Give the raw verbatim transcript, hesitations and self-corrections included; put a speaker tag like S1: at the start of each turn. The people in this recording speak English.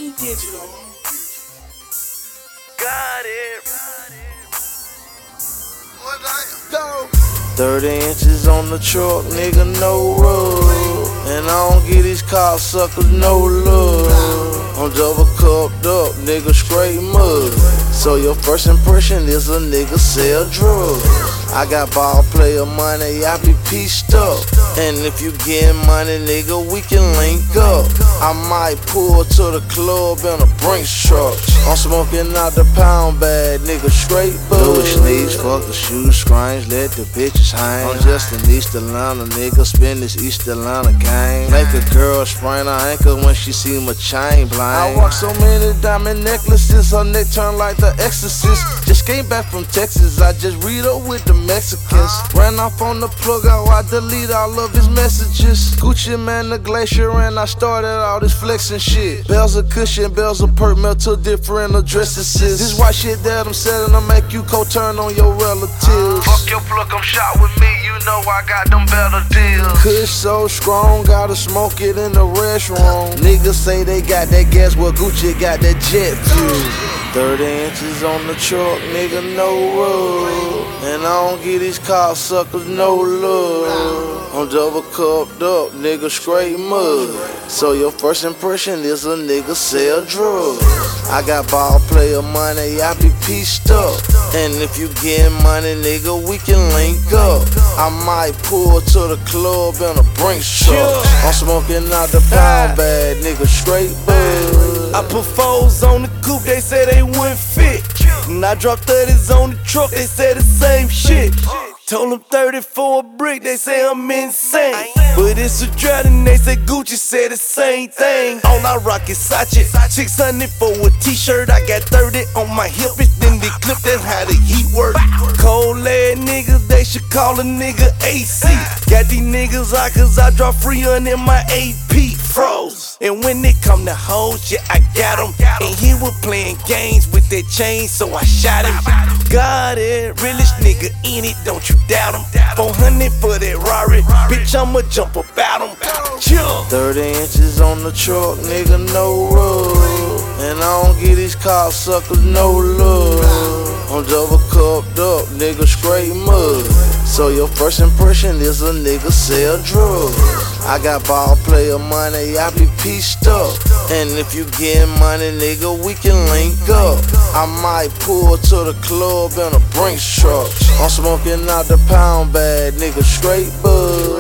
S1: King Digital.
S2: Got it.
S3: Go. thirty inches on the truck, nigga, no rub. And I don't give these cocksuckers no love. I'm double cupped up, nigga, straight mud. So your first impression is a nigga sell drugs. I got ball player money, I be pieced up. And if you getting money, nigga, we can link up. I might pull to the club in a Brinks truck. I'm smoking out the pound bag, nigga, straight bud. Louis sneeze, fuck the shoe screens, let the bitches hang. I'm just an East Atlanta nigga, spin this East Atlanta game. Make a girl sprain her ankle when she see my chain blind. I rock so many diamond necklaces, her neck turn like the Exorcist. Just came back from Texas, I just read up with the Mexicans. Ran off on the plug out, I delete all of his messages. Gucci man, the glacier, and I started all this flexing shit. Bells of cushion, bells of perk, melt to different addresses. This white shit that I'm selling to make you co-turn on your relatives.
S2: Fuck your pluck, I'm shot with me, you know I got them better deals.
S3: Kush so strong, gotta smoke it in the restroom. Niggas say they got that gas, well Gucci got that jet fuel. thirty inches on the truck, nigga, no rub. And I don't give these cocksuckers no love. I'm double cupped up, nigga, straight mud. So your first impression is a nigga sell drugs. I got ball player money, I be pieced up. And if you getting money, nigga, we can link up. I might pull to the club in a Brinks truck. I'm smoking out the pound bag, nigga, straight bud.
S4: I put fours on the coupe, they said they wouldn't fit. And I dropped thirties on the truck, they said the same shit. Told them thirty for a brick, they say I'm insane. But it's a drought and they say Gucci said the same thing. All I rock is Sachi, six hundred for a t-shirt. I got thirty on my hip, and then they clip, that's how the heat work. Cold ass niggas, they should call a nigga A C. Got these niggas out cause I drop free on in my A P froze. And when they come to hoes, yeah, I got them. And he was playing games with that chain, so I shot him. Got it, realest nigga in it, don't you doubt him. four hundred for that Rari, bitch, I'ma jump about him. Chill.
S3: thirty inches on the truck, nigga, no rub. And I don't give these cocksuckers no love. I'm double cupped up, nigga, straight mud. So your first impression is a nigga sell drugs. I got ball player money, I be pieced up. And if you getting money, nigga, we can link up. I might pull to the club in a Brinks truck. I'm smoking out the pound bag, nigga, straight bud.